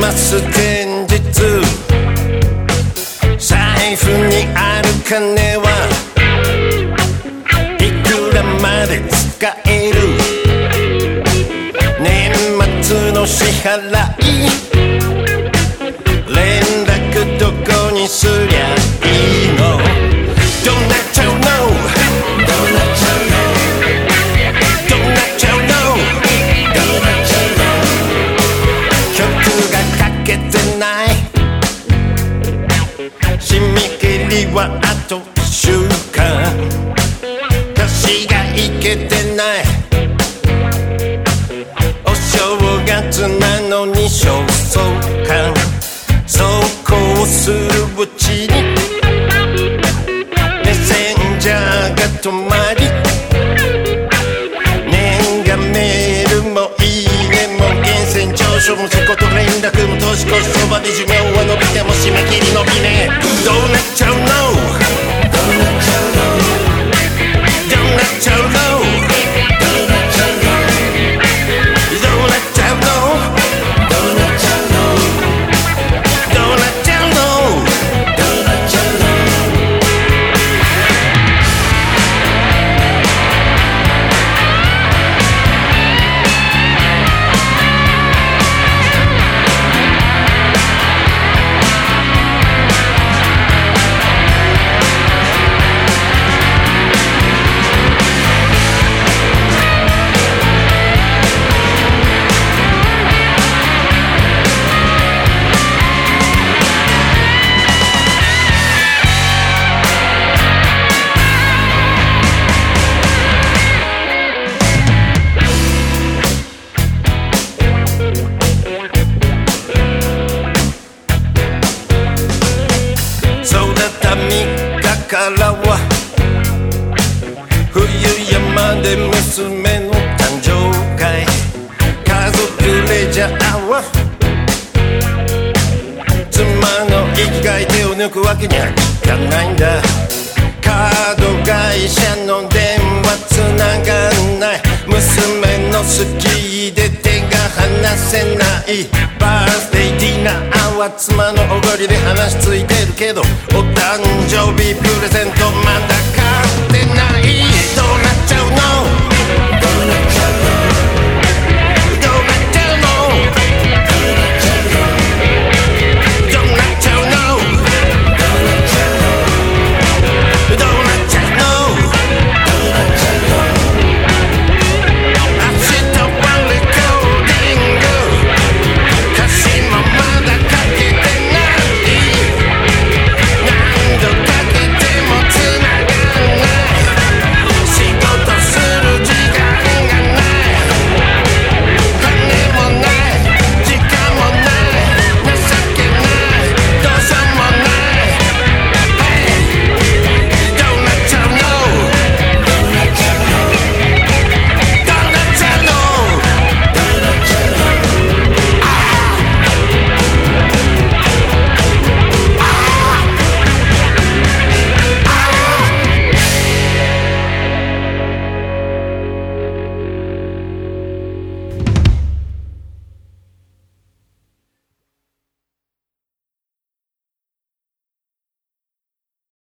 ます前日、財布にある金はいくらまで使える、年末の支払い連絡どこにすりゃいいの、どうなっちゃうの、どうなっちゃうの、どうなっちゃうの、どうなっちゃうの、曲が書けてない、締め切りはあと1週間、歌詞がいけてない、お正月なのに焦燥感、そうこうするうちにメッセンジャーが止まり、年賀メールもいいねも源泉徴収も仕事連絡も年越しそばで寿命は伸びても締め切り伸びねえ、どうなっちゃうの、どうなっちゃうの、どうなっちゃうの、どうなっちゃうの、どうなっちゃうの、どうなっちゃうの、どうなっちゃうの、どうなっちゃうの。からは冬山で娘の誕生会、家族レジャーは妻の生きがい手を抜くわけにはいかないんだ、カード会社の電話つながんない、娘のスキーで手が離せない、バースデーディナーは妻のおごりで話ついてるけど、お誕生日プレゼントまだ